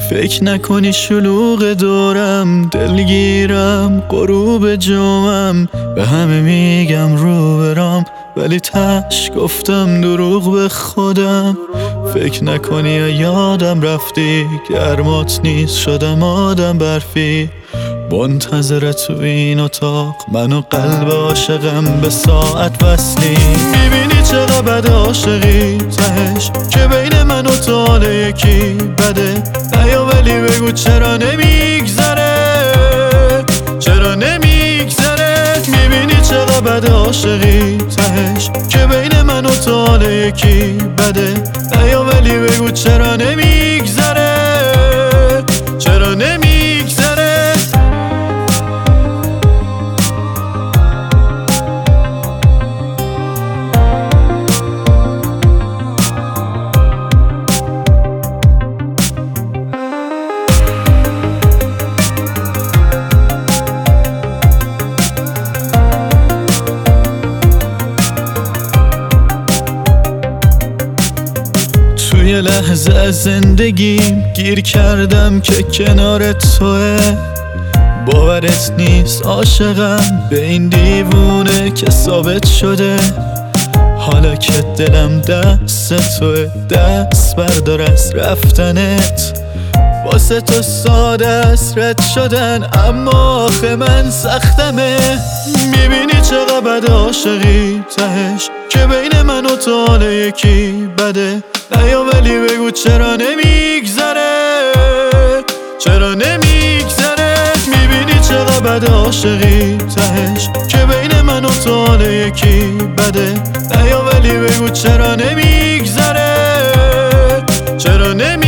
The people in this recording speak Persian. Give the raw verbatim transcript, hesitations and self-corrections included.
فکر نکنی شلوغ دورم، دلگیرم غروب جمعم. به همه میگم رو برام، ولی تش گفتم دروغ به خودم. فکر نکنی یا یادم رفتی، گرمات نیست شدم آدم برفی. منتظر تو این اتاق، من و قلب عاشقم به ساعت وصلی. میبینی چقدر بد عاشقی تهش، که بین من و تو حال یکی بده. نیا ولی بگو چرا نمیگذره، چرا نمیگذره. میبینی چقدر بد عاشقی تهش، که بین من و تو حال یکی بده. نیا ولی بگو چرا نمیگذره، چرا نمیگذره. یه لحظه از زندگیم گیر کردم که کنار توه. باورت نیست عاشقم به این دیوونه که ثابت شده. حالا که دلم دست توه، دست بردار از رفتنت. واسه تو ساده است رد شدن، اما آخه من سختمه. میبینی چقدر بد عاشقی تهش، که بین من و تو حال یکی بده. نیا ولی بگو چرا نمیگذره، چرا نمیگذره. میبینی چقدر بد عاشقی تهش، که بین من و تو حال یکی بده. نیا ولی بگو چرا نمیگذره، چرا نمیگذره.